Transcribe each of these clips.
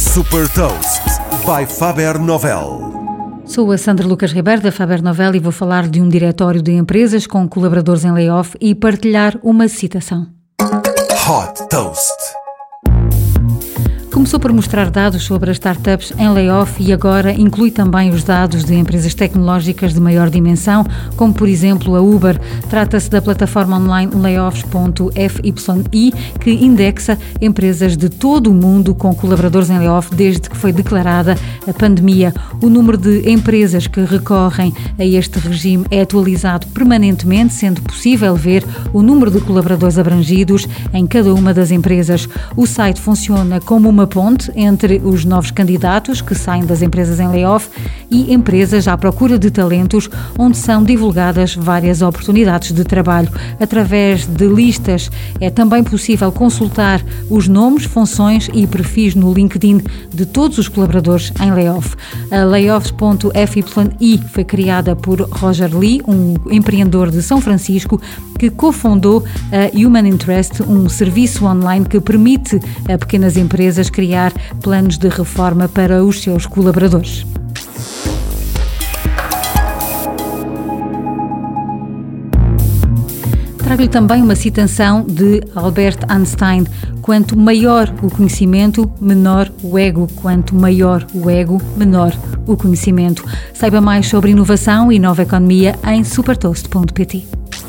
Super Toast by Faber Novel. Sou a Sandra Lucas Ribeiro da Faber Novel e vou falar de um diretório de empresas com colaboradores em layoff e partilhar uma citação. Hot Toast. Começou por mostrar dados sobre as startups em layoff e agora inclui também os dados de empresas tecnológicas de maior dimensão, como por exemplo a Uber. Trata-se da plataforma online layoffs.fyi, que indexa empresas de todo o mundo com colaboradores em layoff desde que foi declarada a pandemia. O número de empresas que recorrem a este regime é atualizado permanentemente, sendo possível ver o número de colaboradores abrangidos em cada uma das empresas. O site funciona como uma ponte entre os novos candidatos que saem das empresas em layoff e empresas à procura de talentos, onde são divulgadas várias oportunidades de trabalho. Através de listas é também possível consultar os nomes, funções e perfis no LinkedIn de todos os colaboradores em layoff. A layoffs.fyi foi criada por Roger Lee, um empreendedor de São Francisco que cofundou a Human Interest, um serviço online que permite a pequenas empresas criar planos de reforma para os seus colaboradores. Trago-lhe também uma citação de Albert Einstein: quanto maior o conhecimento, menor o ego. Quanto maior o ego, menor o conhecimento. Saiba mais sobre inovação e nova economia em supertoast.pt.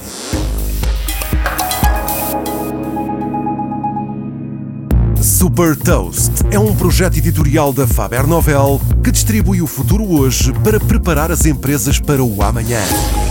Super Toast é um projeto editorial da Faber Novel que distribui o futuro hoje para preparar as empresas para o amanhã.